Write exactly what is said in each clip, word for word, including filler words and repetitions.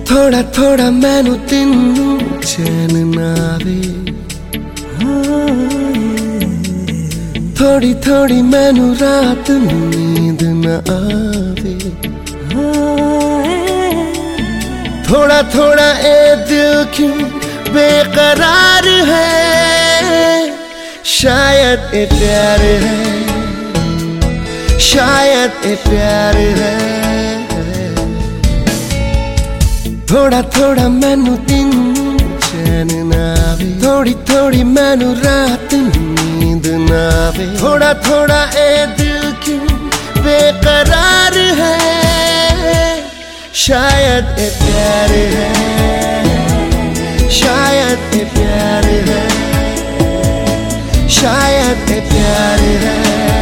थोड़ा थोड़ा मैनू तेनू चैन ना आवे, थोड़ी थोड़ी मैनू रात नू नींद ना आवे। थोड़ा थोड़ा ए दिल क्यों बेकरार है, शायद ए प्यार है, शायद ए प्यार है। थोड़ा थोड़ा मैनू दिन चैन ना आवे, थोड़ी थोड़ी मैनू रात नींद ना आवे। थोड़ा थोड़ा ए दिल क्यों बेकरार है, शायद ए प्यार है, शायद ए प्यार है, शायद ए प्यार है,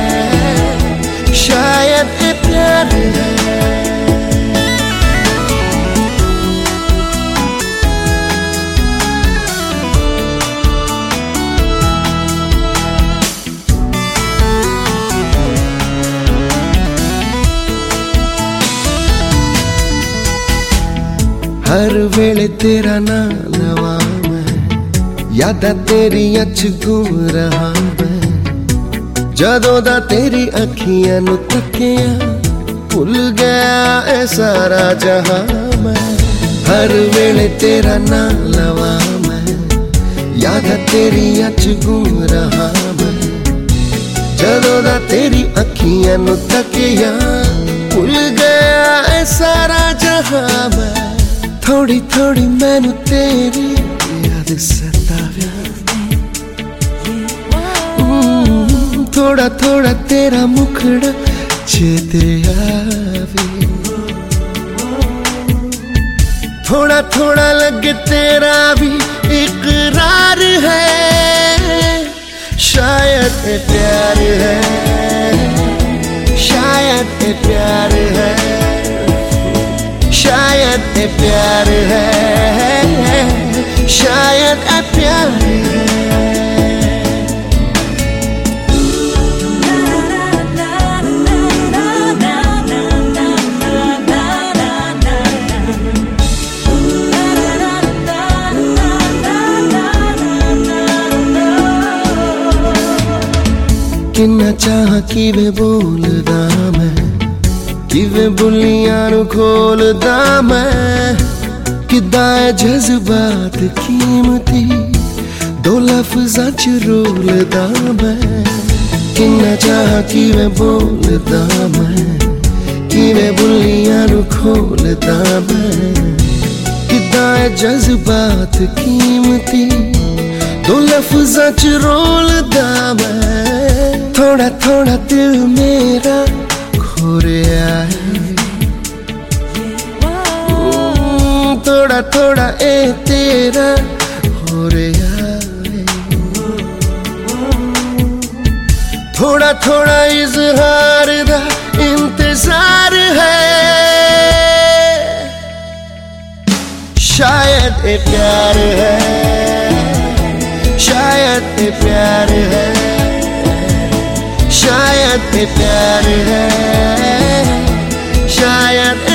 शायद ए प्यार है। हर वेले तेरा ना लवा मैं, यादा तेरी अच घूम रहा मैं। जदों दा तेरी अखियां नू तकिया, भुल गया ए सारा जहां मैं। हर वेले तेरा ना लवा मैं, यादा तेरी अच घूम रहा मैं। जदों दा तेरी अखियां नू तकिया, भुल गया ए सारा जहां मैं। थोड़ी थोड़ी मैनू तेरी याद सतावे, थोड़ा थोड़ा तेरा मुखड़ा चेते आवे। थोड़ा थोड़ा लगे तेरा भी इकरार है, शायद ए प्यार है, शायद ए प्यार है, शायद ए प्यार है, शायद ए प्यार है। किन्ना चाह कि वे बोलदा मैं, किवें बुलियां नू खोलदा मैं। किदां ऐ जज्बात कीमती दो लफ्ज़ां च रोलदा मैं। किन्ना चाह किवें बोलदा मैं, किवें बुलियां नू खोलदा मैं। किदां ऐ जज्बात कीमती दो लफ्ज़ां च रोलदा मैं। थोड़ा थोड़ा दिल मेरा खो रहा है, थोड़ा थोड़ा ए तेरा हो रहा है। थोड़ा थोड़ा इज़हार दा इंतजार है, शायद ए प्यार है, शायद ए प्यार है, शायद ए प्यार है, शायद